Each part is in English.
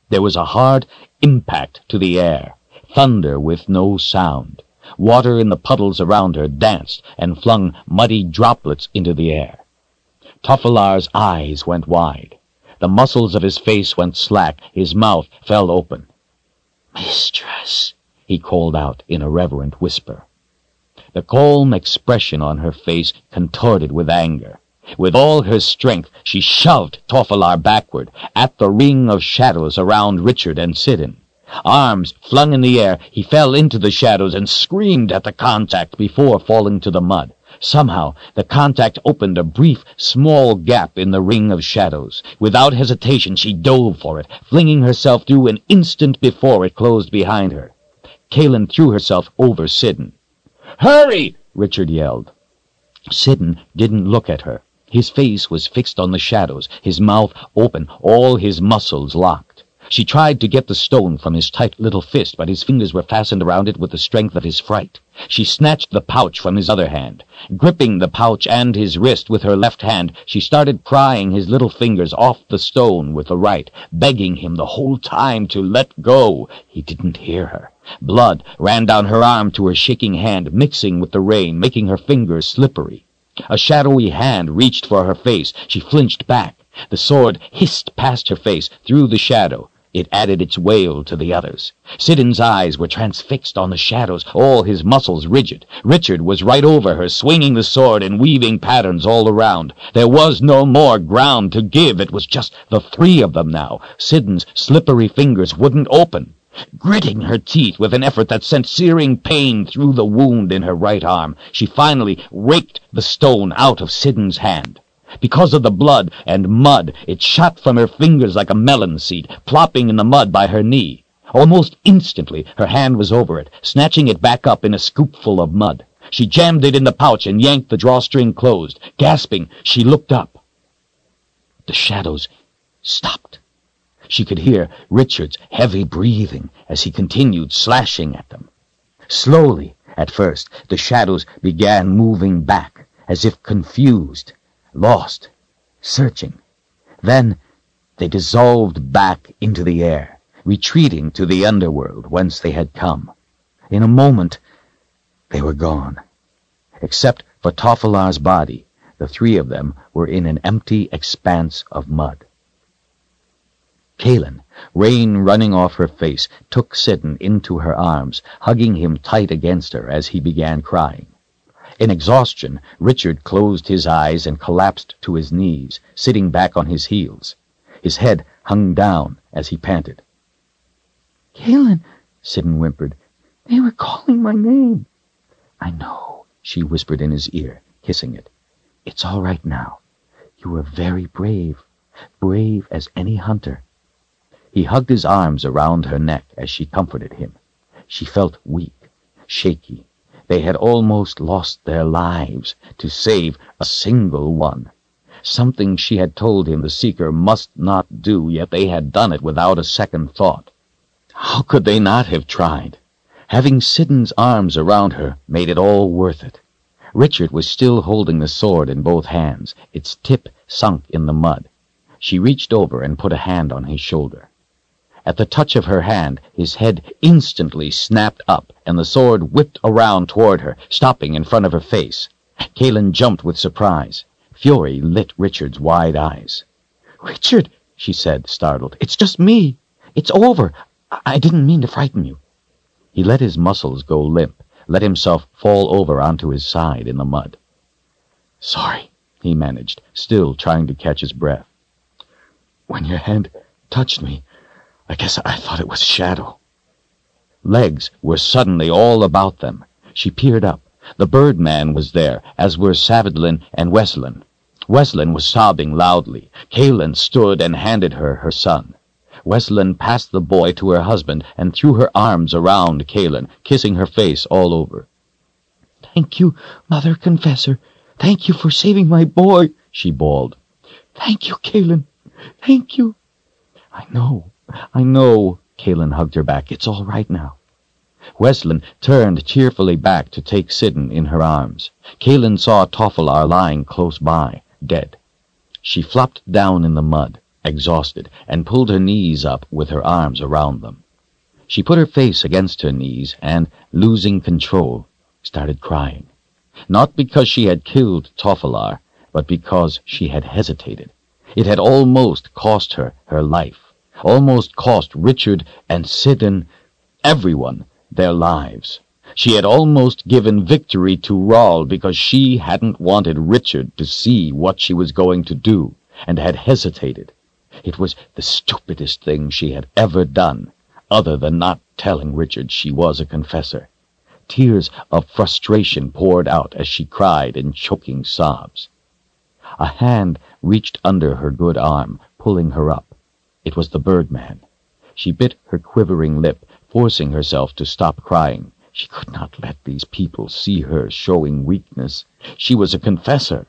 There was a hard impact to the air, thunder with no sound. Water in the puddles around her danced and flung muddy droplets into the air. Tofalar's eyes went wide. The muscles of his face went slack. His mouth fell open. "Mistress," he called out in a reverent whisper. The calm expression on her face contorted with anger. With all her strength, she shoved Tofalar backward, at the ring of shadows around Richard and Sidon. Arms flung in the air, he fell into the shadows and screamed at the contact before falling to the mud. Somehow, the contact opened a brief, small gap in the ring of shadows. Without hesitation, she dove for it, flinging herself through an instant before it closed behind her. Kaelin threw herself over Sidon. "Hurry!" Richard yelled. Sidon didn't look at her. His face was fixed on the shadows, his mouth open, all his muscles locked. She tried to get the stone from his tight little fist, but his fingers were fastened around it with the strength of his fright. She snatched the pouch from his other hand. Gripping the pouch and his wrist with her left hand, she started prying his little fingers off the stone with the right, begging him the whole time to let go. He didn't hear her. Blood ran down her arm to her shaking hand, mixing with the rain, making her fingers slippery. A shadowy hand reached for her face. She flinched back. The sword hissed past her face, through the shadow. It added its wail to the others. Sidon's eyes were transfixed on the shadows, all his muscles rigid. Richard was right over her, swinging the sword and weaving patterns all around. There was no more ground to give. It was just the three of them now. Sidon's slippery fingers wouldn't open. Gritting her teeth with an effort that sent searing pain through the wound in her right arm, she finally raked the stone out of Sidon's hand. Because of the blood and mud, it shot from her fingers like a melon seed, plopping in the mud by her knee. Almost instantly, her hand was over it, snatching it back up in a scoopful of mud. She jammed it in the pouch and yanked the drawstring closed. Gasping, she looked up. The shadows stopped. She could hear Richard's heavy breathing as he continued slashing at them. Slowly, at first, the shadows began moving back, as if confused, lost, searching. Then they dissolved back into the air, retreating to the underworld whence they had come. In a moment, they were gone. Except for Tofalar's body, the three of them were in an empty expanse of mud. Kaelin, rain running off her face, took Sidon into her arms, hugging him tight against her as he began crying. In exhaustion, Richard closed his eyes and collapsed to his knees, sitting back on his heels. His head hung down as he panted. "Kaelin," Sidon whimpered, "they were calling my name." "I know," she whispered in his ear, kissing it. "It's all right now. You were very brave, brave as any hunter." He hugged his arms around her neck as she comforted him. She felt weak, shaky. They had almost lost their lives to save a single one. Something she had told him the Seeker must not do, yet they had done it without a second thought. How could they not have tried? Having Sidon's arms around her made it all worth it. Richard was still holding the sword in both hands, its tip sunk in the mud. She reached over and put a hand on his shoulder. At the touch of her hand, his head instantly snapped up, and the sword whipped around toward her, stopping in front of her face. Kaelin jumped with surprise. Fury lit Richard's wide eyes. "Richard," she said, startled, "it's just me. It's over. I didn't mean to frighten you." He let his muscles go limp, let himself fall over onto his side in the mud. "Sorry," he managed, still trying to catch his breath. "When your hand touched me, I guess I thought it was a shadow." Legs were suddenly all about them. She peered up. The Birdman was there, as were Savadlin and Wesleyan. Wesleyan was sobbing loudly. Kaelin stood and handed her her son. Wesleyan passed the boy to her husband and threw her arms around Kaelin, kissing her face all over. "Thank you, Mother Confessor. Thank you for saving my boy," she bawled. "Thank you, Kaelin. Thank you." I know, Kaelin hugged her back. "It's all right now." Wesleyan turned cheerfully back to take Sidon in her arms. Kaelin saw Tofalar lying close by, dead. She flopped down in the mud. exhausted, and pulled her knees up with her arms around them. She put her face against her knees and, losing control, started crying. Not because she had killed Tofalar, but because she had hesitated. It had almost cost her her life, almost cost Richard and Sidon, everyone, their lives. She had almost given victory to Rahl because she hadn't wanted Richard to see what she was going to do, and had hesitated. It was the stupidest thing she had ever done, other than not telling Richard she was a confessor. Tears of frustration poured out as she cried in choking sobs. A hand reached under her good arm, pulling her up. It was the Birdman. She bit her quivering lip, forcing herself to stop crying. She could not let these people see her showing weakness. She was a confessor.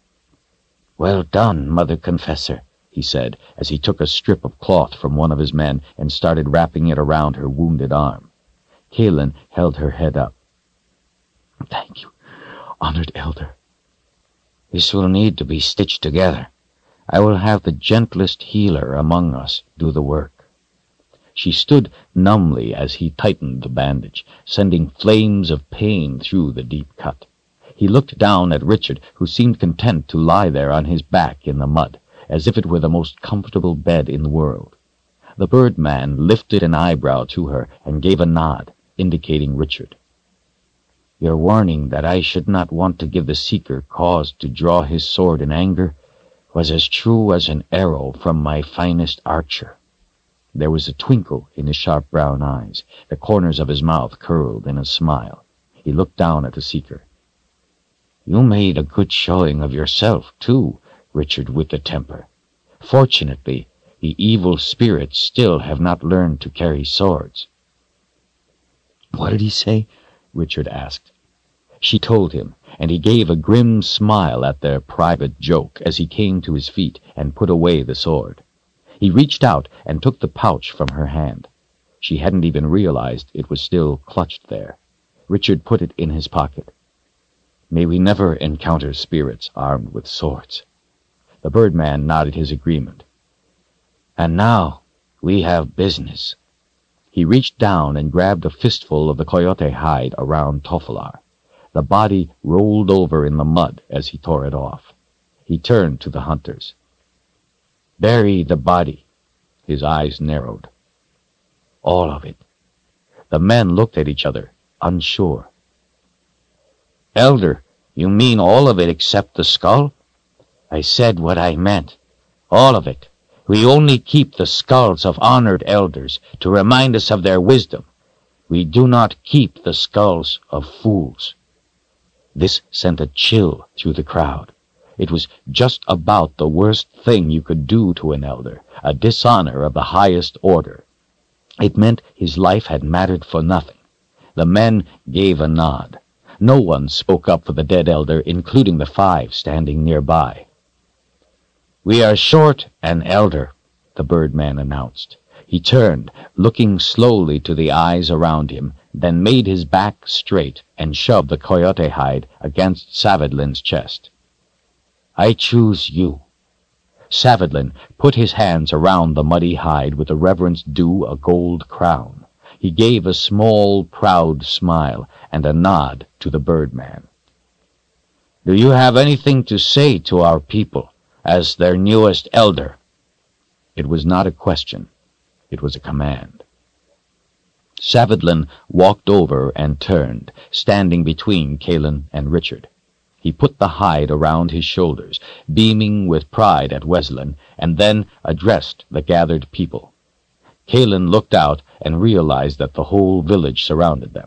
"Well done, Mother Confessor," he said, as he took a strip of cloth from one of his men and started wrapping it around her wounded arm. Kaelin held her head up. "Thank you, honored elder." "This will need to be stitched together. I will have the gentlest healer among us do the work." She stood numbly as he tightened the bandage, sending flames of pain through the deep cut. He looked down at Richard, who seemed content to lie there on his back in the mud, as if it were the most comfortable bed in the world. The Birdman lifted an eyebrow to her and gave a nod, indicating Richard. "Your warning that I should not want to give the Seeker cause to draw his sword in anger was as true as an arrow from my finest archer." There was a twinkle in his sharp brown eyes. The corners of his mouth curled in a smile. He looked down at the Seeker. "You made a good showing of yourself, too, Richard with the Temper. Fortunately, the evil spirits still have not learned to carry swords." "What did he say?" Richard asked. She told him, and he gave a grim smile at their private joke as he came to his feet and put away the sword. He reached out and took the pouch from her hand. She hadn't even realized it was still clutched there. Richard put it in his pocket. "May we never encounter spirits armed with swords." The Birdman nodded his agreement. "And now we have business." He reached down and grabbed a fistful of the coyote hide around Tofalar. The body rolled over in the mud as he tore it off. He turned to the hunters. "Bury the body." His eyes narrowed. "All of it." The men looked at each other, unsure. "Elder, you mean all of it except the skull?" "I said what I meant. All of it. We only keep the skulls of honored elders to remind us of their wisdom. We do not keep the skulls of fools." This sent a chill through the crowd. It was just about the worst thing you could do to an elder, a dishonor of the highest order. It meant his life had mattered for nothing. The men gave a nod. No one spoke up for the dead elder, including the 5 standing nearby. "We are short an elder," the Birdman announced. He turned, looking slowly to the eyes around him, then made his back straight and shoved the coyote hide against Savidlin's chest. "I choose you." Savidlin put his hands around the muddy hide with the reverence due a gold crown. He gave a small, proud smile and a nod to the Birdman. "Do you have anything to say to our people as their newest elder?" It was not a question. It was a command. Savidlin walked over and turned, standing between Kaelin and Richard. He put the hide around his shoulders, beaming with pride at Wesleyan, and then addressed the gathered people. Kaelin looked out and realized that the whole village surrounded them.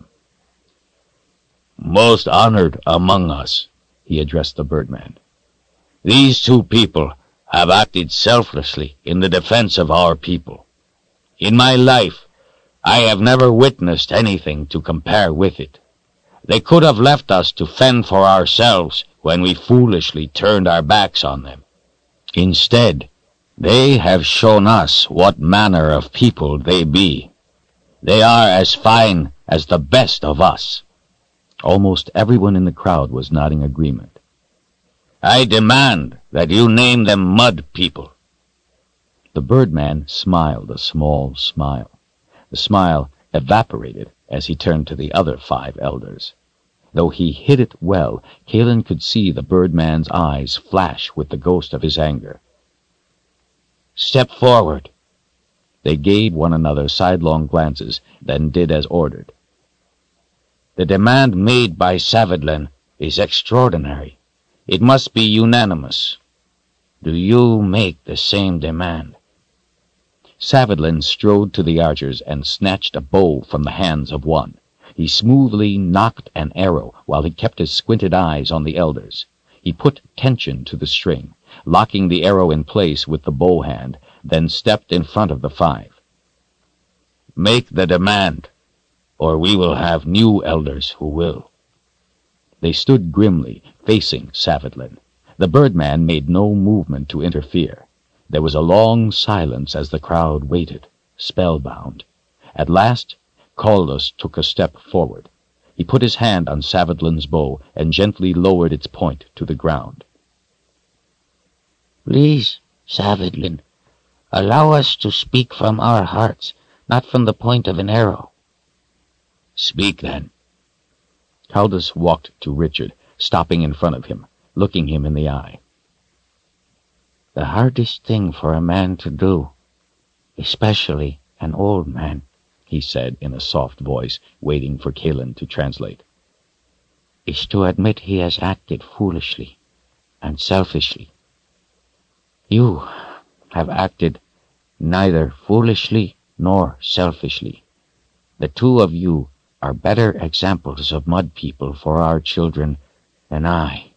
"Most honored among us," he addressed the Birdman. "These 2 people have acted selflessly in the defense of our people. In my life, I have never witnessed anything to compare with it. They could have left us to fend for ourselves when we foolishly turned our backs on them. Instead, they have shown us what manner of people they be. They are as fine as the best of us." Almost everyone in the crowd was nodding agreement. "I demand that you name them Mud People." The birdman smiled a small smile. The smile evaporated as he turned to the other 5 elders. Though he hid it well, Kalin could see the birdman's eyes flash with the ghost of his anger. "Step forward." They gave one another sidelong glances, then did as ordered. "The demand made by Savadlin is extraordinary. It must be unanimous. Do you make the same demand?" Savadlin strode to the archers and snatched a bow from the hands of one. He smoothly knocked an arrow while he kept his squinted eyes on the elders. He put tension to the string, locking the arrow in place with the bow hand, then stepped in front of the 5. "Make the demand, or we will have new elders who will." They stood grimly, facing Savadlin. The birdman made no movement to interfere. There was a long silence as the crowd waited, spellbound. At last, Caldas took a step forward. He put his hand on Savadlin's bow and gently lowered its point to the ground. "Please, Savadlin, allow us to speak from our hearts, not from the point of an arrow." "Speak, then." Caldas walked to Richard, stopping in front of him, looking him in the eye. "The hardest thing for a man to do, especially an old man," he said in a soft voice, waiting for Kalin to translate, "is to admit he has acted foolishly and selfishly. You have acted neither foolishly nor selfishly. The 2 of you are better examples of mud people for our children than I."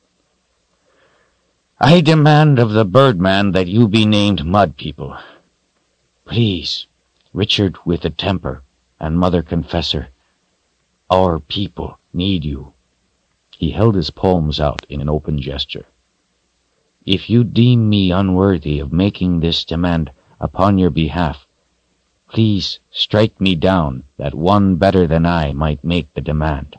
"I demand of the birdman that you be named mud people." "Please, Richard with the temper and Mother Confessor, our people need you." He held his palms out in an open gesture. "If you deem me unworthy of making this demand upon your behalf, please strike me down that one better than I might make the demand."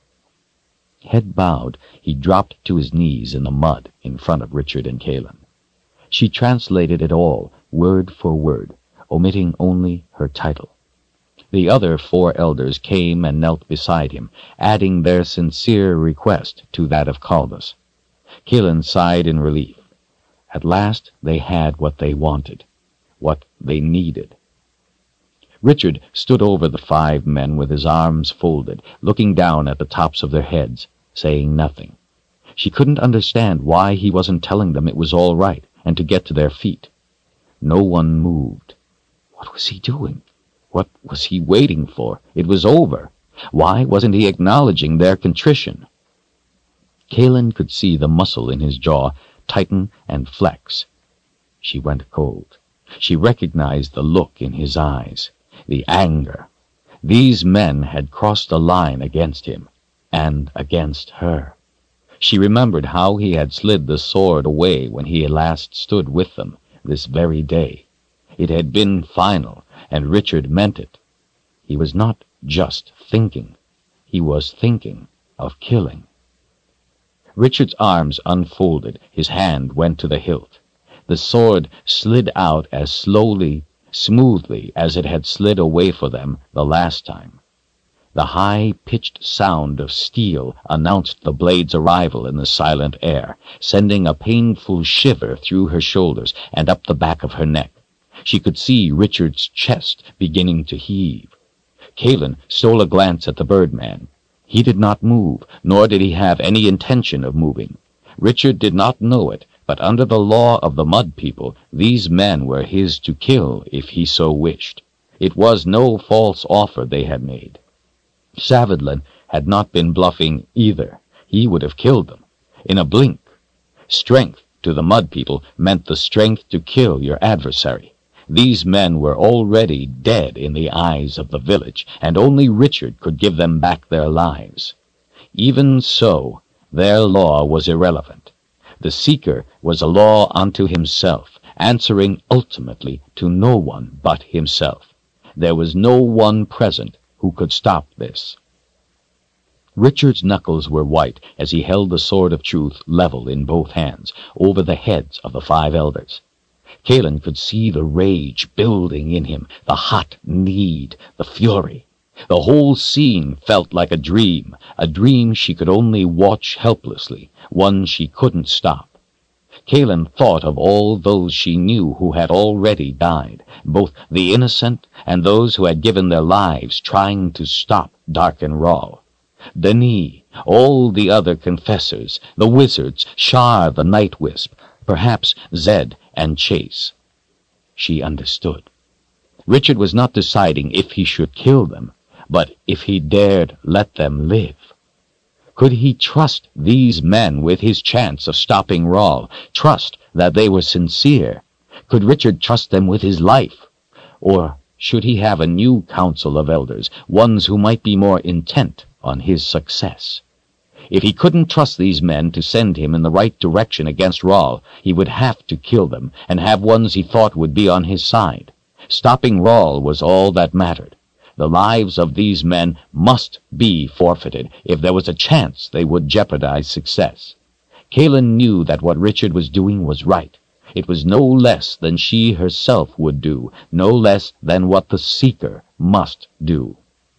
Head bowed, he dropped to his knees in the mud in front of Richard and Kalin. She translated it all, word for word, omitting only her title. The other 4 elders came and knelt beside him, adding their sincere request to that of Caldas. Kalin sighed in relief. At last they had what they wanted, what they needed. Richard stood over the 5 men with his arms folded, looking down at the tops of their heads, saying nothing. She couldn't understand why he wasn't telling them it was all right and to get to their feet. No one moved. What was he doing? What was he waiting for? It was over. Why wasn't he acknowledging their contrition? Kalin could see the muscle in his jaw tighten and flex. She went cold. She recognized the look in his eyes, the anger. These men had crossed a line against him, and against her. She remembered how he had slid the sword away when he last stood with them, this very day. It had been final, and Richard meant it. He was not just thinking. He was thinking of killing. Richard's arms unfolded. His hand went to the hilt. The sword slid out as slowly, smoothly as it had slid away for them the last time. The high-pitched sound of steel announced the blade's arrival in the silent air, sending a painful shiver through her shoulders and up the back of her neck. She could see Richard's chest beginning to heave. Kalin stole a glance at the birdman. He did not move, nor did he have any intention of moving. Richard did not know it, but under the law of the mud people, these men were his to kill if he so wished. It was no false offer they had made. Savadlin had not been bluffing either. He would have killed them in a blink. Strength to the mud people meant the strength to kill your adversary. These men were already dead in the eyes of the village, and only Richard could give them back their lives. Even so, their law was irrelevant. The Seeker was a law unto himself, answering ultimately to no one but himself. There was no one present who could stop this. Richard's knuckles were white as he held the sword of truth level in both hands over the heads of the 5 elders. Kaelin could see the rage building in him, the hot need, the fury. The whole scene felt like a dream she could only watch helplessly, one she couldn't stop. Kaelin thought of all those she knew who had already died, both the innocent and those who had given their lives trying to stop Darken Rahl. Denis, all the other confessors, the wizards, Shar the Night Wisp, perhaps Zed and Chase. She understood. Richard was not deciding if he should kill them, but if he dared let them live. Could he trust these men with his chance of stopping Rahl, trust that they were sincere? Could Richard trust them with his life? Or should he have a new council of elders, ones who might be more intent on his success? If he couldn't trust these men to send him in the right direction against Rahl, he would have to kill them and have ones he thought would be on his side. Stopping Rahl was all that mattered. The lives of these men must be forfeited if there was a chance they would jeopardize success. Kaelin knew that what Richard was doing was right. It was no less than she herself would do, no less than what the Seeker must do.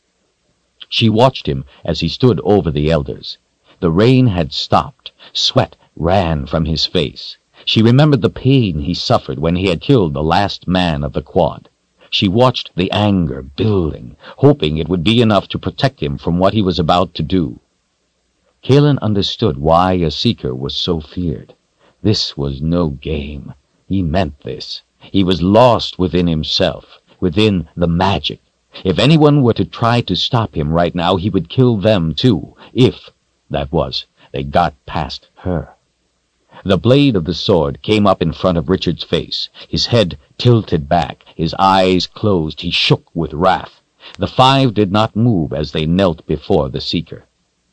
She watched him as he stood over the elders. The rain had stopped. Sweat ran from his face. She remembered the pain he suffered when he had killed the last man of the Quad. She watched the anger building, hoping it would be enough to protect him from what he was about to do. Kaelin understood why a Seeker was so feared. This was no game. He meant this. He was lost within himself, within the magic. If anyone were to try to stop him right now, he would kill them too, if, that was, they got past her. The blade of the sword came up in front of Richard's face. His head tilted back, his eyes closed. He shook with wrath. The five did not move as they knelt before the Seeker.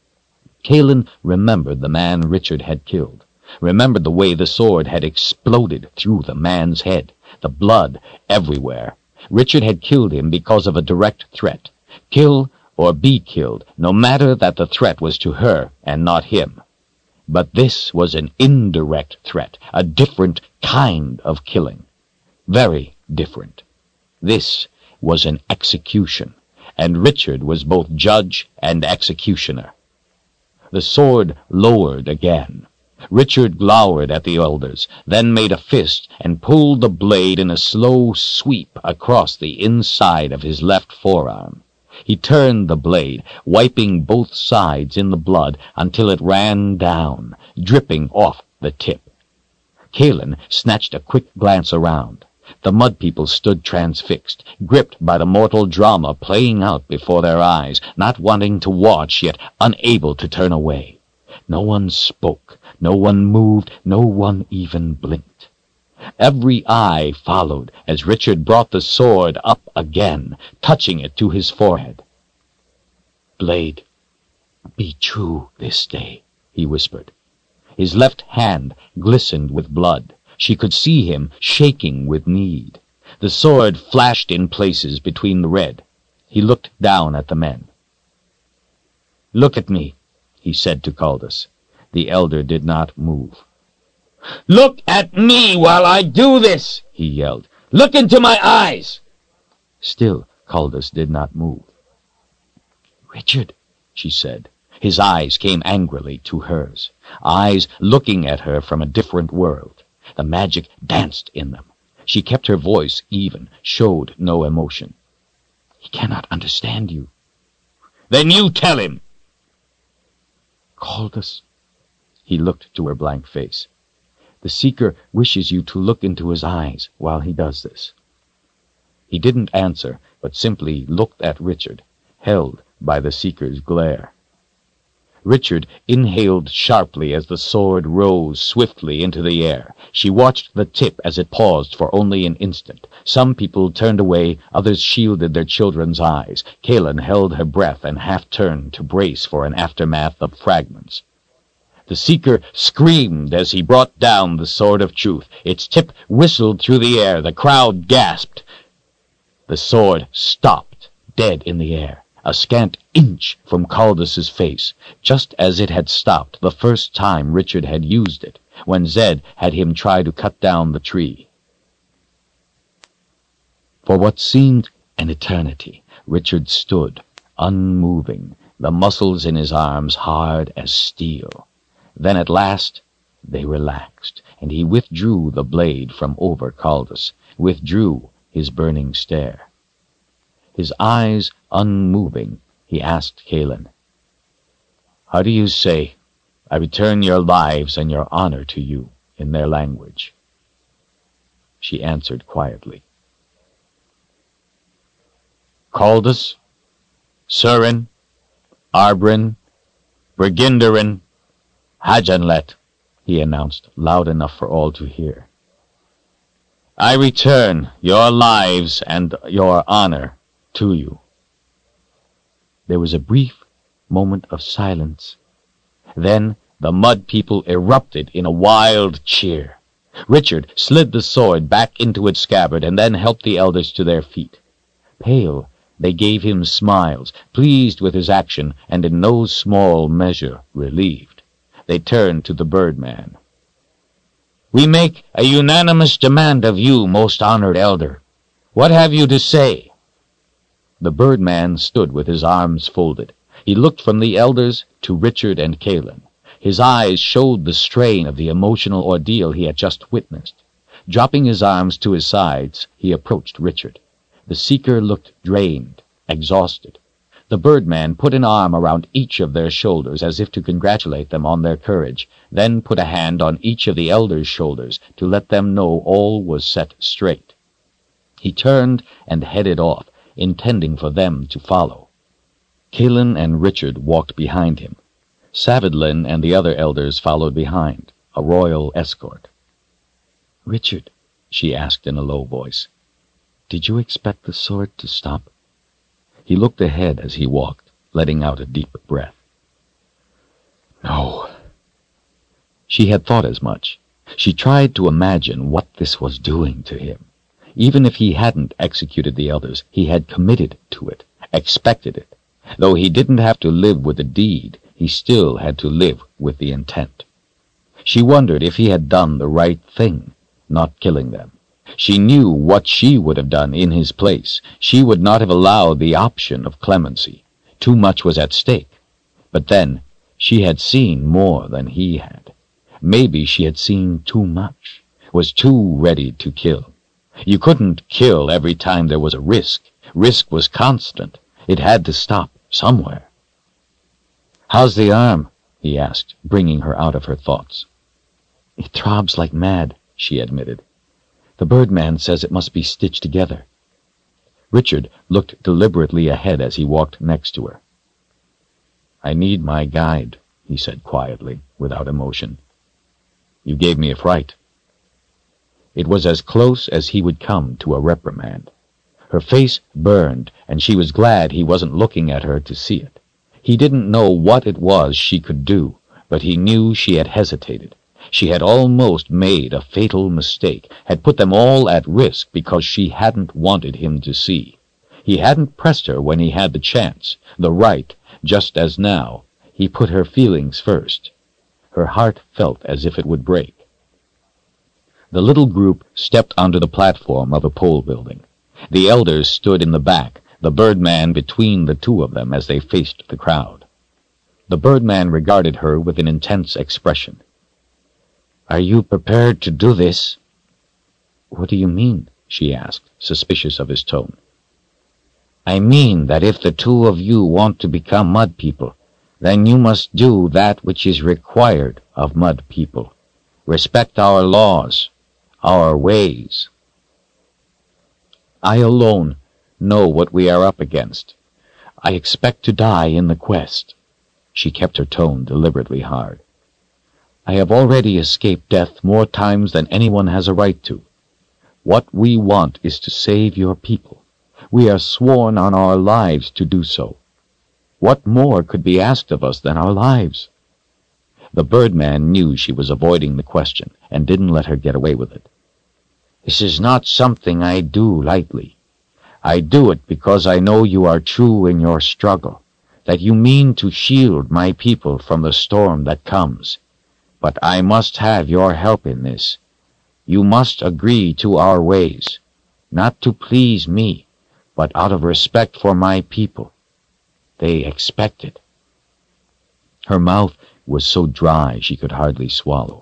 Kaelin remembered the man Richard had killed, remembered the way the sword had exploded through the man's head, the blood everywhere. Richard had killed him because of a direct threat. Kill or be killed, no matter that the threat was to her and not him. But this was an indirect threat, a different kind of killing. Very different. This was an execution, and Richard was both judge and executioner. The sword lowered again. Richard glowered at the elders, then made a fist and pulled the blade in a slow sweep across the inside of his left forearm. He turned the blade, wiping both sides in the blood until it ran down, dripping off the tip. Kaelin snatched a quick glance around. The mud people stood transfixed, gripped by the mortal drama playing out before their eyes, not wanting to watch, yet unable to turn away. No one spoke, no one moved, no one even blinked. Every eye followed as Richard brought the sword up again, touching it to his forehead. "Blade, be true this day," he whispered. His left hand glistened with blood. She could see him shaking with need. The sword flashed in places between the red. He looked down at the men. "Look at me," he said to Kaldus. The elder did not move. "Look at me while I do this!" he yelled. "Look into my eyes!" Still, Kaldus did not move. "Richard," she said. His eyes came angrily to hers, eyes looking at her from a different world. The magic danced in them. She kept her voice even, showed no emotion. "He cannot understand you." "Then you tell him!" "Kaldus." He looked to her blank face. "The Seeker wishes you to look into his eyes while he does this." He didn't answer, but simply looked at Richard, held by the Seeker's glare. Richard inhaled sharply as the sword rose swiftly into the air. She watched the tip as it paused for only an instant. Some people turned away, others shielded their children's eyes. Kaelin held her breath and half-turned to brace for an aftermath of fragments. The Seeker screamed as he brought down the Sword of Truth. Its tip whistled through the air. The crowd gasped. The sword stopped, dead in the air, a scant inch from Kaldus's face, just as it had stopped the first time Richard had used it, when Zed had him try to cut down the tree. For what seemed an eternity, Richard stood, unmoving, the muscles in his arms hard as steel. Then at last they relaxed, and he withdrew the blade from over Caldus, withdrew his burning stare. His eyes unmoving, he asked Kaelin, "How do you say, 'I return your lives and your honor to you,' in their language?" She answered quietly, "Caldus, Surin, Arbrin, Brigindarin, Hajanlet," he announced loud enough for all to hear. "I return your lives and your honor to you." There was a brief moment of silence. Then the mud people erupted in a wild cheer. Richard slid the sword back into its scabbard and then helped the elders to their feet. Pale, they gave him smiles, pleased with his action and in no small measure relieved. They turned to the Birdman. "We make a unanimous demand of you, most honored elder. What have you to say?" The Birdman stood with his arms folded. He looked from the elders to Richard and Kaelin. His eyes showed the strain of the emotional ordeal he had just witnessed. Dropping his arms to his sides, he approached Richard. The Seeker looked drained, exhausted. The Birdman put an arm around each of their shoulders as if to congratulate them on their courage, then put a hand on each of the elders' shoulders to let them know all was set straight. He turned and headed off, intending for them to follow. Kaelin and Richard walked behind him. Savidlin and the other elders followed behind, a royal escort. "Richard," she asked in a low voice, "did you expect the sword to stop?" He looked ahead as he walked, letting out a deep breath. "No." She had thought as much. She tried to imagine what this was doing to him. Even if he hadn't executed the elders, he had committed to it, expected it. Though he didn't have to live with the deed, he still had to live with the intent. She wondered if he had done the right thing, not killing them. She knew what she would have done in his place. She would not have allowed the option of clemency. Too much was at stake. But then, she had seen more than he had. Maybe she had seen too much, was too ready to kill. You couldn't kill every time there was a risk. Risk was constant. It had to stop somewhere. "How's the arm?" he asked, bringing her out of her thoughts. "It throbs like mad," she admitted. "The Birdman says it must be stitched together." Richard looked deliberately ahead as he walked next to her. "I need my guide," he said quietly, without emotion. "You gave me a fright." It was as close as he would come to a reprimand. Her face burned, and she was glad he wasn't looking at her to see it. He didn't know what it was she could do, but he knew she had hesitated. She had almost made a fatal mistake, had put them all at risk because she hadn't wanted him to see. He hadn't pressed her when he had the chance, the right, just as now. He put her feelings first. Her heart felt as if it would break. The little group stepped onto the platform of a pole building. The elders stood in the back, the Birdman between the two of them as they faced the crowd. The Birdman regarded her with an intense expression. "Are you prepared to do this?" "What do you mean?" she asked, suspicious of his tone. "I mean that if the two of you want to become Mud People, then you must do that which is required of Mud People. Respect our laws, our ways. I alone know what we are up against. I expect to die in the quest." She kept her tone deliberately hard. "I have already escaped death more times than anyone has a right to. What we want is to save your people. We are sworn on our lives to do so. What more could be asked of us than our lives?" The Birdman knew she was avoiding the question and didn't let her get away with it. "This is not something I do lightly. I do it because I know you are true in your struggle, that you mean to shield my people from the storm that comes. But I must have your help in this. You must agree to our ways. not to please me, but out of respect for my people. They expect it." Her mouth was so dry she could hardly swallow.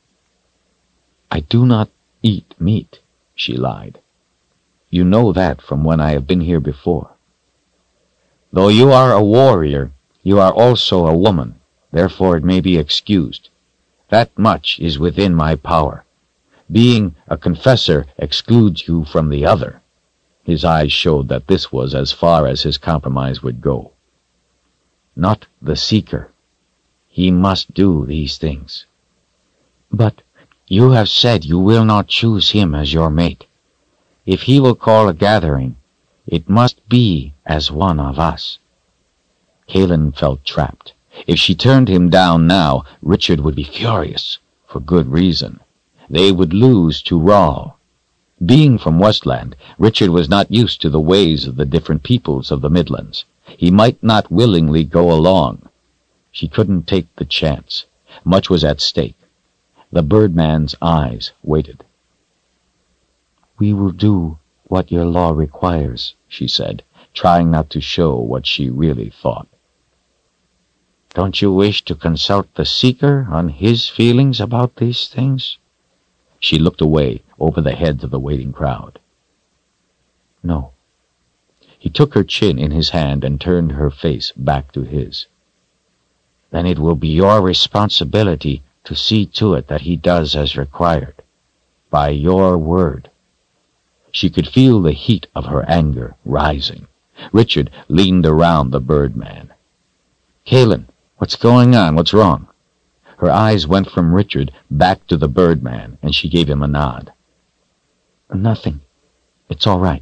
"I do not eat meat," she lied. "You know that from when I have been here before." "Though you are a warrior, you are also a woman, therefore it may be excused. That much is within my power. Being a confessor excludes you from the other." His eyes showed that this was as far as his compromise would go. "Not the seeker. He must do these things." "But you have said you will not choose him as your mate. If he will call a gathering, it must be as one of us." Kaelin felt trapped. If she turned him down now, Richard would be furious, for good reason. They would lose to Rahl. Being from Westland, Richard was not used to the ways of the different peoples of the Midlands. He might not willingly go along. She couldn't take the chance. Much was at stake. The birdman's eyes waited. "We will do what your law requires," she said, trying not to show what she really thought. "Don't you wish to consult the seeker on his feelings about these things?" She looked away over the heads of the waiting crowd. "No." He took her chin in his hand and turned her face back to his. "Then it will be your responsibility to see to it that he does as required. By your word." She could feel the heat of her anger rising. Richard leaned around the birdman. "Kaelin, what's going on? What's wrong?" Her eyes went from Richard back to the birdman, and she gave him a nod. "Nothing. It's all right."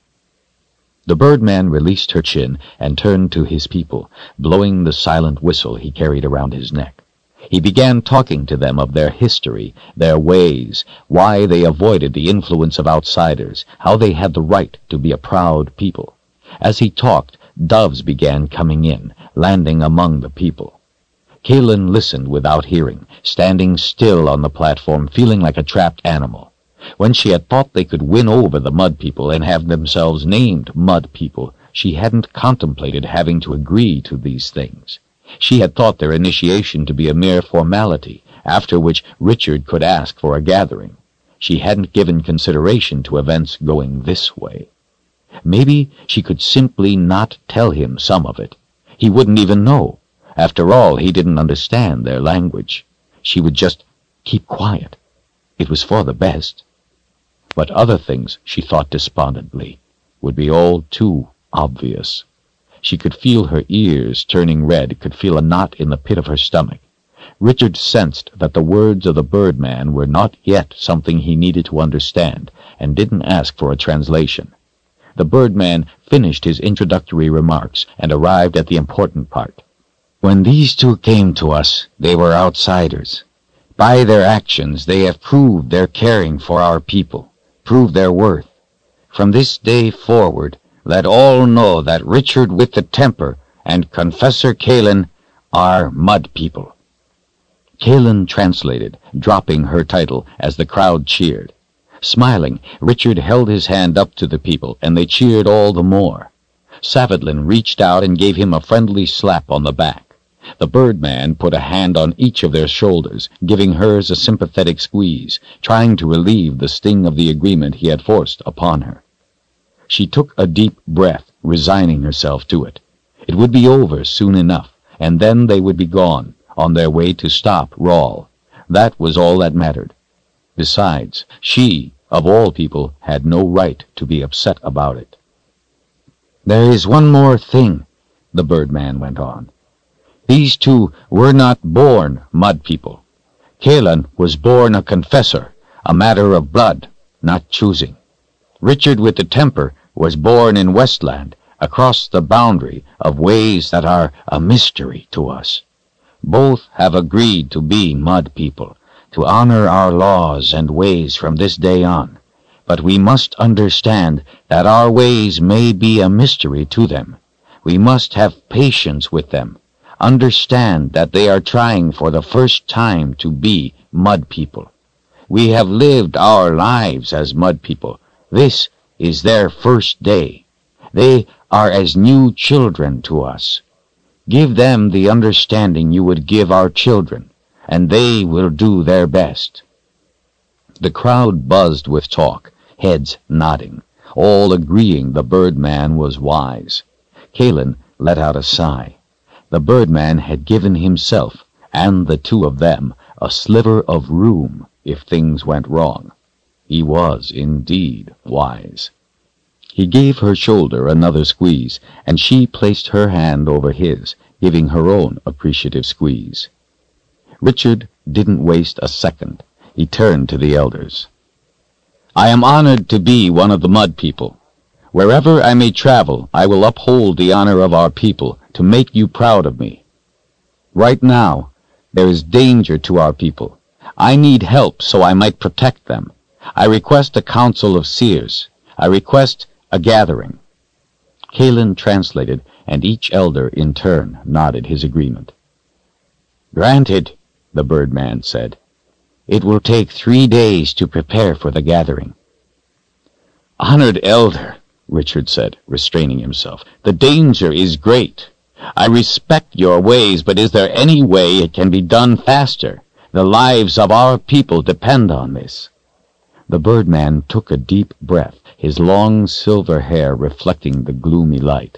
The birdman released her chin and turned to his people, blowing the silent whistle he carried around his neck. He began talking to them of their history, their ways, why they avoided the influence of outsiders, how they had the right to be a proud people. As he talked, doves began coming in, landing among the people. Kaelin listened without hearing, standing still on the platform, feeling like a trapped animal. When she had thought they could win over the Mud People and have themselves named Mud People, she hadn't contemplated having to agree to these things. She had thought their initiation to be a mere formality, after which Richard could ask for a gathering. She hadn't given consideration to events going this way. Maybe she could simply not tell him some of it. He wouldn't even know. After all, he didn't understand their language. She would just keep quiet. It was for the best. But other things, she thought despondently, would be all too obvious. She could feel her ears turning red, could feel a knot in the pit of her stomach. Richard sensed that the words of the birdman were not yet something he needed to understand, and didn't ask for a translation. The birdman finished his introductory remarks and arrived at the important part. "When these two came to us, they were outsiders. By their actions, they have proved their caring for our people, proved their worth. From this day forward, let all know that Richard with the Temper and Confessor Kaelin are Mud People." Kaelin translated, dropping her title as the crowd cheered. Smiling, Richard held his hand up to the people, and they cheered all the more. Savadlin reached out and gave him a friendly slap on the back. The birdman put a hand on each of their shoulders, giving hers a sympathetic squeeze, trying to relieve the sting of the agreement he had forced upon her. She took a deep breath, resigning herself to it. It would be over soon enough, and then they would be gone, on their way to stop Rahl. That was all that mattered. Besides, she, of all people, had no right to be upset about it. "There is one more thing," the birdman went on. "These two were not born Mud People. Kaelin was born a confessor, a matter of blood, not choosing. Richard with the Temper was born in Westland, across the boundary of ways that are a mystery to us. Both have agreed to be Mud People, to honor our laws and ways from this day on. But we must understand that our ways may be a mystery to them. We must have patience with them. Understand that they are trying for the first time to be Mud People. We have lived our lives as Mud People. This is their first day. They are as new children to us. Give them the understanding you would give our children, and they will do their best." The crowd buzzed with talk, heads nodding, all agreeing the Birdman was wise. Kalin let out a sigh. The Birdman had given himself, and the two of them, a sliver of room if things went wrong. He was indeed wise. He gave her shoulder another squeeze, and she placed her hand over his, giving her own appreciative squeeze. Richard didn't waste a second. He turned to the elders. "I am honored to be one of the Mud People. Wherever I may travel, I will uphold the honor of our people to make you proud of me. Right now, there is danger to our people. I need help so I might protect them. I request a council of seers. I request a gathering." Kalin translated, and each elder in turn nodded his agreement. "Granted," the Birdman said. "It will take 3 days to prepare for the gathering." "Honored elder," Richard said, restraining himself, "the danger is great. I respect your ways, but is there any way it can be done faster? The lives of our people depend on this." The Birdman took a deep breath, his long silver hair reflecting the gloomy light.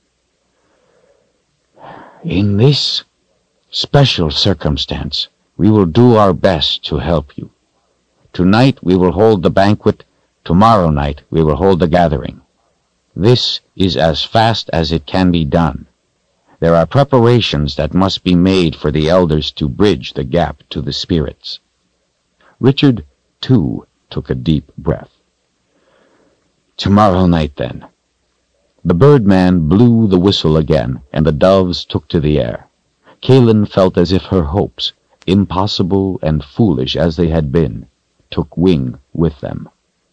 "In this special circumstance, we will do our best to help you. Tonight we will hold the banquet. Tomorrow night we will hold the gathering. This is as fast as it can be done. There are preparations that must be made for the elders to bridge the gap to the spirits." Richard, too, took a deep breath. "Tomorrow night, then." The Birdman blew the whistle again, and the doves took to the air. Kalin felt as if her hopes, impossible and foolish as they had been, took wing with them.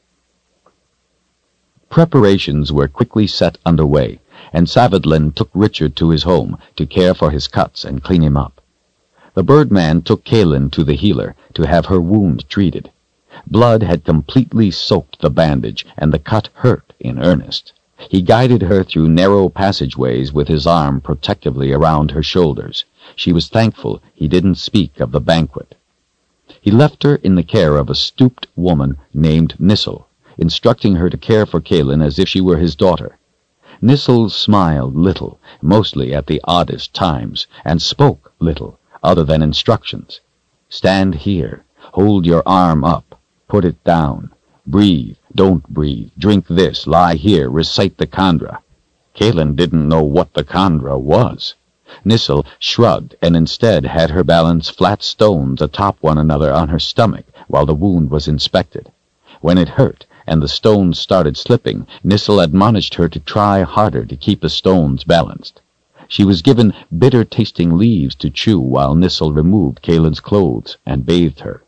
Preparations were quickly set underway, and Savadlin took Richard to his home to care for his cuts and clean him up. The Birdman took Kalin to the healer to have her wound treated. Blood had completely soaked the bandage, and the cut hurt in earnest. He guided her through narrow passageways with his arm protectively around her shoulders. She was thankful he didn't speak of the banquet. He left her in the care of a stooped woman named Nissel, instructing her to care for Kalin as if she were his daughter. Nissel smiled little, mostly at the oddest times, and spoke little, other than instructions. "Stand here. Hold your arm up. Put it down. Breathe. Don't breathe. Drink this. Lie here. Recite the Khandra." Kalin didn't know what the Khandra was. Nissel shrugged and instead had her balance flat stones atop one another on her stomach while the wound was inspected. When it hurt and the stones started slipping, Nissel admonished her to try harder to keep the stones balanced. She was given bitter-tasting leaves to chew while Nissel removed Kalin's clothes and bathed her.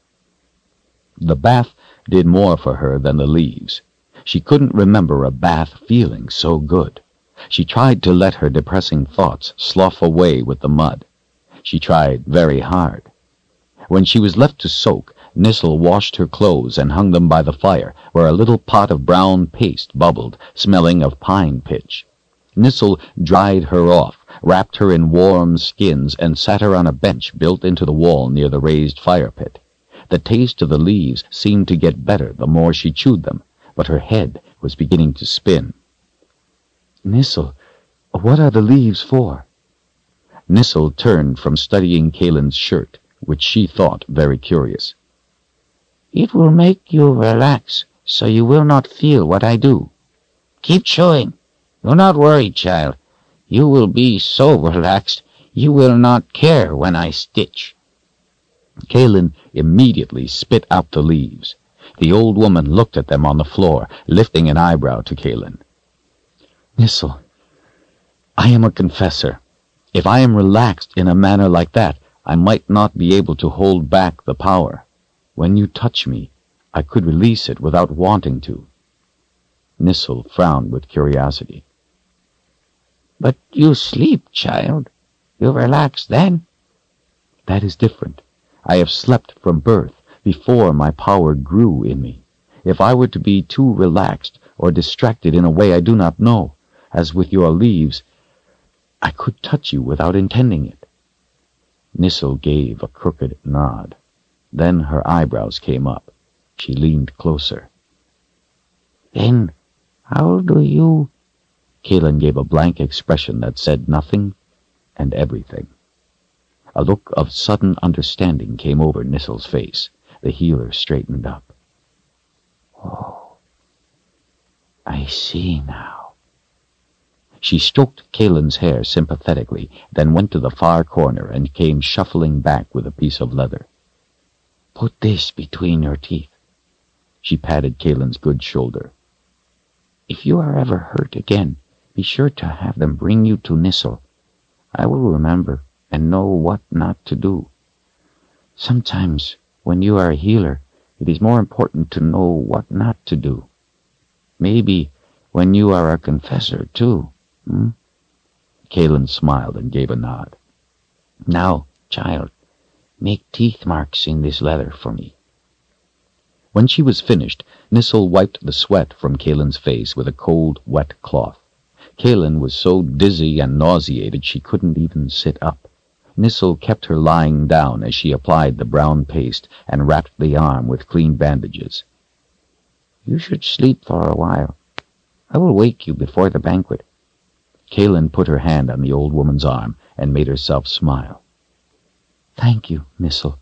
The bath did more for her than the leaves. She couldn't remember a bath feeling so good. She tried to let her depressing thoughts slough away with the mud. She tried very hard. When she was left to soak, Nissel washed her clothes and hung them by the fire, where a little pot of brown paste bubbled, smelling of pine pitch. Nissel dried her off, wrapped her in warm skins, and sat her on a bench built into the wall near the raised fire pit. The taste of the leaves seemed to get better the more she chewed them, but her head was beginning to spin. "Nissel, what are the leaves for?" Nissel turned from studying Kalin's shirt, which she thought very curious. "It will make you relax, so you will not feel what I do. Keep chewing. Do not worry, child. You will be so relaxed, you will not care when I stitch." Kalin immediately spit out the leaves. The old woman looked at them on the floor, lifting an eyebrow to Kalin. "Nissel, I am a confessor. If I am relaxed in a manner like that, I might not be able to hold back the power. When you touch me, I could release it without wanting to." Nissel frowned with curiosity. "But you sleep, child. You relax then." "That is different. I have slept from birth, before my power grew in me. If I were to be too relaxed, or distracted in a way I do not know, as with your leaves. I could touch you without intending it." Nissel gave a crooked nod. Then her eyebrows came up. She leaned closer. "Then how do you—" Kaelin gave a blank expression that said nothing and everything. A look of sudden understanding came over Nissel's face. The healer straightened up. "Oh, I see now." She stroked Kaelin's hair sympathetically, then went to the far corner and came shuffling back with a piece of leather. "Put this between your teeth." She patted Kaelin's good shoulder. "If you are ever hurt again, be sure to have them bring you to Nissel. I will remember and know what not to do. Sometimes, when you are a healer, it is more important to know what not to do. Maybe when you are a confessor, too. Kaelin smiled and gave a nod. "Now, child, make teeth marks in this leather for me." When she was finished, Nissel wiped the sweat from Kaelin's face with a cold, wet cloth. Kaelin was so dizzy and nauseated she couldn't even sit up. Nissel kept her lying down as she applied the brown paste and wrapped the arm with clean bandages. "You should sleep for a while. I will wake you before the banquet." Kaelin put her hand on the old woman's arm and made herself smile. "Thank you, Nissel."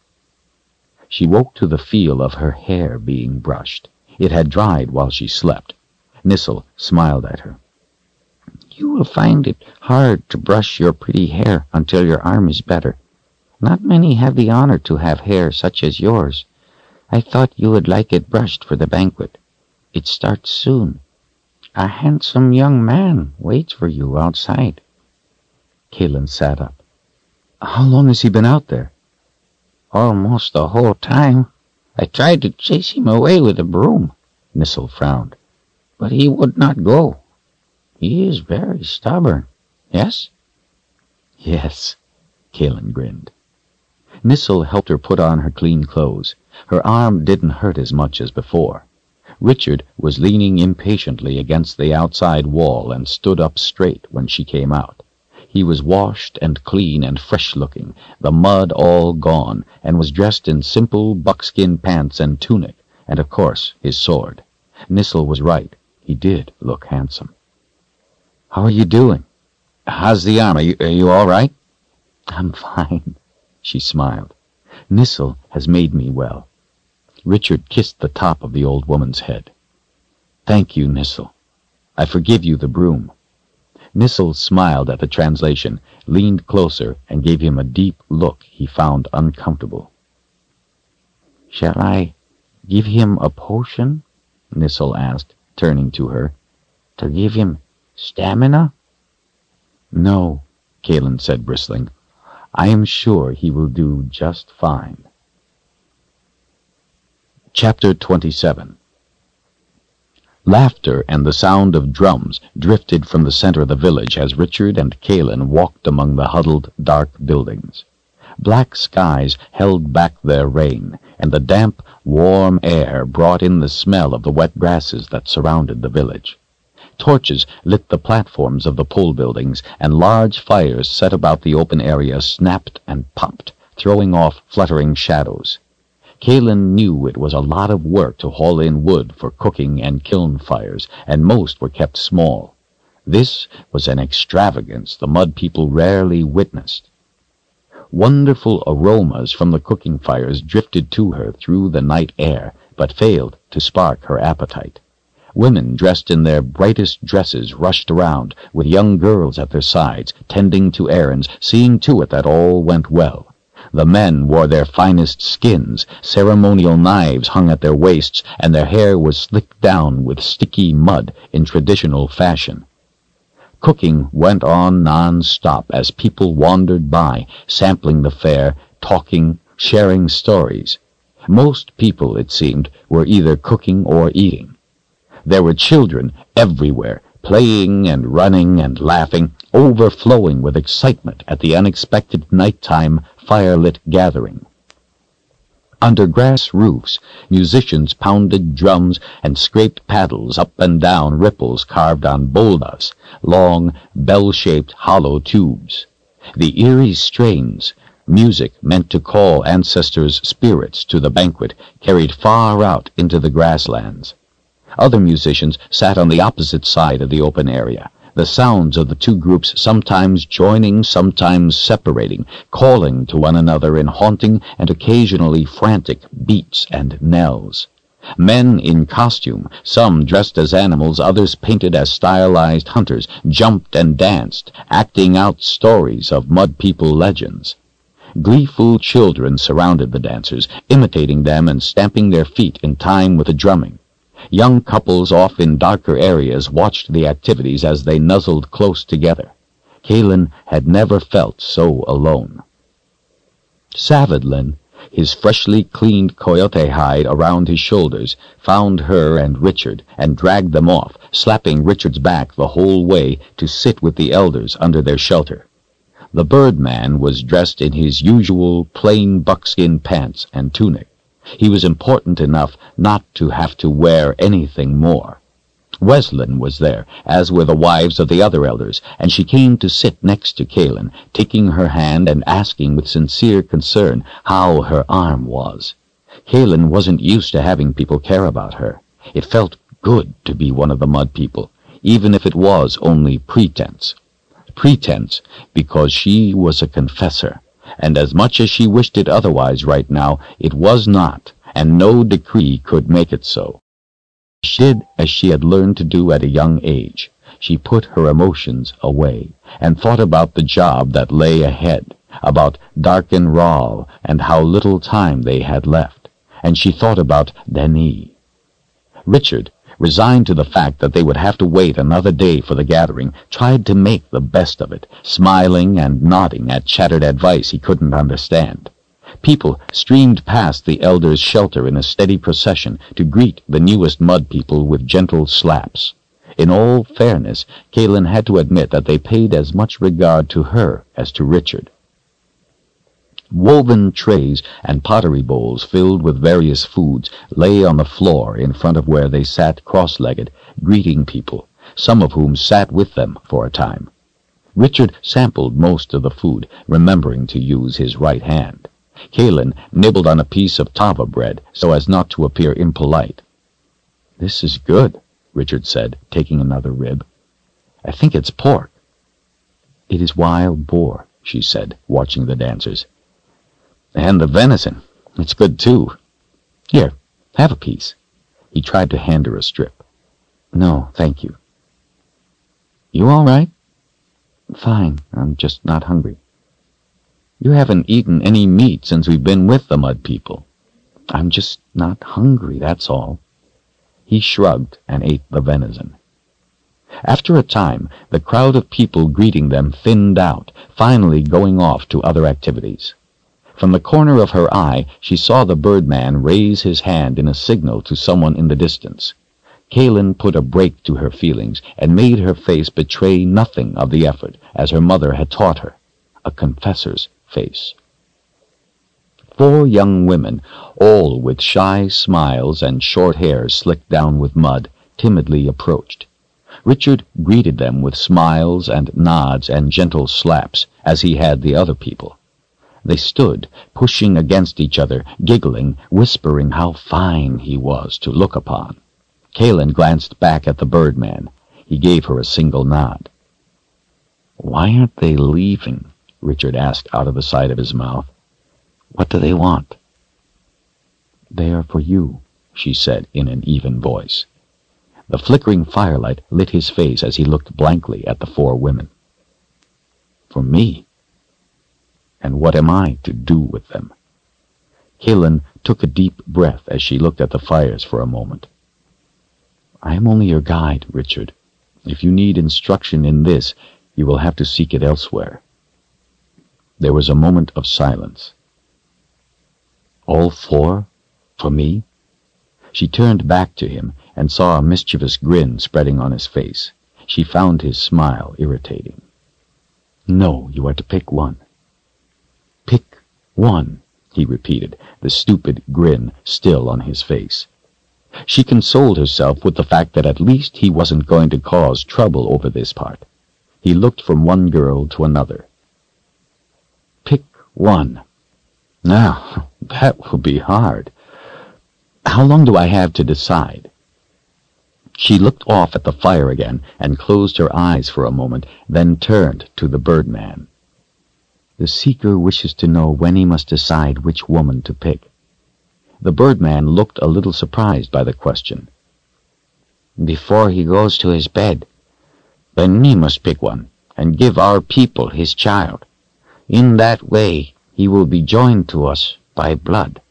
She woke to the feel of her hair being brushed. It had dried while she slept. Nissel smiled at her. "You will find it hard to brush your pretty hair until your arm is better. Not many have the honor to have hair such as yours. I thought you would like it brushed for the banquet. It starts soon. A handsome young man waits for you outside." Kaelin sat up. "How long has he been out there?" "Almost the whole time. I tried to chase him away with a broom." Nissel frowned. "But he would not go. He is very stubborn. Yes?" "Yes," Kaelin grinned. Nissel helped her put on her clean clothes. Her arm didn't hurt as much as before. Richard was leaning impatiently against the outside wall and stood up straight when she came out. He was washed and clean and fresh-looking, the mud all gone, and was dressed in simple buckskin pants and tunic, and of course his sword. Nissel was right. He did look handsome. "How are you doing? How's the arm? Are you all right?" "I'm fine," she smiled. "Nissel has made me well." Richard kissed the top of the old woman's head. "Thank you, Nissel. I forgive you the broom." Nissel smiled at the translation, leaned closer, and gave him a deep look he found uncomfortable. "Shall I give him a potion?" Nissel asked, turning to her. "To give him stamina?" "No," Kaelin said, bristling. "I am sure he will do just fine." Chapter 27. Laughter and the sound of drums drifted from the center of the village as Richard and Kaelin walked among the huddled, dark buildings. Black skies held back their rain, and the damp, warm air brought in the smell of the wet grasses that surrounded the village. Torches lit the platforms of the pole buildings, and large fires set about the open area snapped and popped, throwing off fluttering shadows. Kaelin knew it was a lot of work to haul in wood for cooking and kiln fires, and most were kept small. This was an extravagance the mud people rarely witnessed. Wonderful aromas from the cooking fires drifted to her through the night air, but failed to spark her appetite. Women dressed in their brightest dresses rushed around, with young girls at their sides, tending to errands, seeing to it that all went well. The men wore their finest skins, ceremonial knives hung at their waists, and their hair was slicked down with sticky mud in traditional fashion. Cooking went on non-stop as people wandered by, sampling the fare, talking, sharing stories. Most people, it seemed, were either cooking or eating. There were children everywhere, playing and running and laughing, overflowing with excitement at the unexpected nighttime firelit gathering. Under grass roofs, musicians pounded drums and scraped paddles up and down ripples carved on boulders, long, bell-shaped hollow tubes. The eerie strains, music meant to call ancestors' spirits to the banquet, carried far out into the grasslands. Other musicians sat on the opposite side of the open area, the sounds of the two groups sometimes joining, sometimes separating, calling to one another in haunting and occasionally frantic beats and knells. Men in costume, some dressed as animals, others painted as stylized hunters, jumped and danced, acting out stories of mud people legends. Gleeful children surrounded the dancers, imitating them and stamping their feet in time with the drumming. Young couples off in darker areas watched the activities as they nuzzled close together. Kalin had never felt so alone. Savadlin, his freshly cleaned coyote hide around his shoulders, found her and Richard and dragged them off, slapping Richard's back the whole way to sit with the elders under their shelter. The Birdman was dressed in his usual plain buckskin pants and tunic. He was important enough not to have to wear anything more. Weslin was there, as were the wives of the other elders, and she came to sit next to Kalin, taking her hand and asking with sincere concern how her arm was. Kalin wasn't used to having people care about her. It felt good to be one of the mud people, even if it was only pretense. Pretense because she was a confessor, and as much as she wished it otherwise right now, it was not, and no decree could make it so. She did as she had learned to do at a young age. She put her emotions away, and thought about the job that lay ahead, about Darken Rahl and how little time they had left, and she thought about Denis. Richard, resigned to the fact that they would have to wait another day for the gathering, tried to make the best of it, smiling and nodding at chattered advice he couldn't understand. People streamed past the elders' shelter in a steady procession to greet the newest mud people with gentle slaps. In all fairness, Kalin had to admit that they paid as much regard to her as to Richard. Woven trays and pottery bowls filled with various foods lay on the floor in front of where they sat cross-legged, greeting people, some of whom sat with them for a time. Richard sampled most of the food, remembering to use his right hand. Kalin nibbled on a piece of tava bread so as not to appear impolite. "This is good," Richard said, taking another rib. "I think it's pork." "It is wild boar," she said, watching the dancers. "And the venison. It's good, too. Here, have a piece." He tried to hand her a strip. "No, thank you." "You all right?" "Fine. I'm just not hungry." "You haven't eaten any meat since we've been with the mud people." "I'm just not hungry, that's all." He shrugged and ate the venison. After a time, the crowd of people greeting them thinned out, finally going off to other activities. From the corner of her eye, she saw the Birdman raise his hand in a signal to someone in the distance. Kalin put a brake to her feelings and made her face betray nothing of the effort, as her mother had taught her, a confessor's face. 4 young women, all with shy smiles and short hair slicked down with mud, timidly approached. Richard greeted them with smiles and nods and gentle slaps, as he had the other people. They stood, pushing against each other, giggling, whispering how fine he was to look upon. Kalin glanced back at the Birdman. He gave her a single nod. "Why aren't they leaving?" Richard asked out of the side of his mouth. "What do they want?" "They are for you," she said in an even voice. The flickering firelight lit his face as he looked blankly at the 4 women. "For me? And what am I to do with them?" Kalin took a deep breath as she looked at the fires for a moment. "I am only your guide, Richard. If you need instruction in this, you will have to seek it elsewhere." There was a moment of silence. "All 4? For me?" She turned back to him and saw a mischievous grin spreading on his face. She found his smile irritating. "No, you are to pick one." "Pick one," he repeated, the stupid grin still on his face. She consoled herself with the fact that at least he wasn't going to cause trouble over this part. He looked from one girl to another. Pick one. Now, that will be hard. How long do I have to decide? She looked off at the fire again and closed her eyes for a moment, then turned to the Birdman. The seeker wishes to know when he must decide which woman to pick. The Birdman looked a little surprised by the question. Before he goes to his bed. Then he must pick one and give our people his child. In that way he will be joined to us by blood.